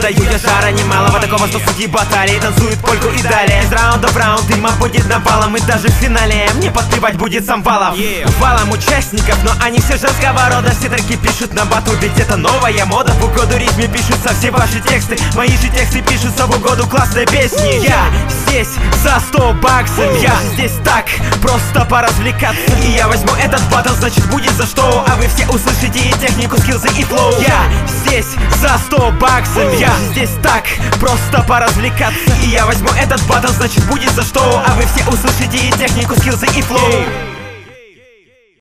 Даю я жара немалого, такого, что судьи баталии танцуют польку и далее. Из раунда в раунд дыма будет навалом, и даже в финале мне подпевать будет сам Валов. Валом участников, но они все женского рода. Все треки пишут на батл, ведь это новая мода. В угоду ритме пишутся все ваши тексты. Мои же тексты пишутся в угоду классной песни. Я здесь за 100 баксов, я здесь так, просто поразвлекаться. И я возьму этот батл, значит будет за что. А вы все услышите и технику, скиллзы и флоу. Я здесь за 100 баксов, я здесь так, просто поразвлекаться. И я возьму этот батл, значит будет за что. А вы все услышите и технику, скиллзы и флоу.